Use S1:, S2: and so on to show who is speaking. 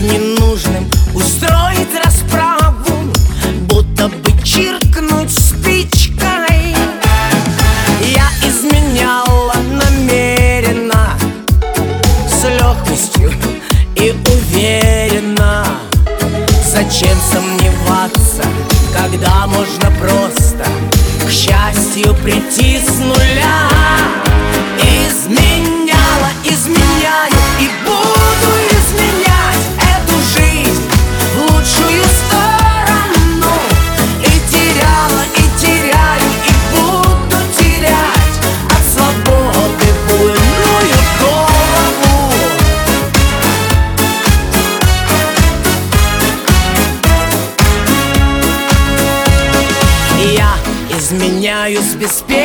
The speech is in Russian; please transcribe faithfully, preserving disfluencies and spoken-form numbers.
S1: ненужным, устроить расправу, будто бы чиркнуть спичкой. Я изменяла намеренно, с легкостью и уверенно. Зачем сомневаться, когда можно просто к счастью прийти с нуля? Изменяла, изменяю и буду изменять эту жизнь в лучшую сторону. И теряла, и теряю, и буду терять от свободы буйную голову. Я изменяюсь беспечно,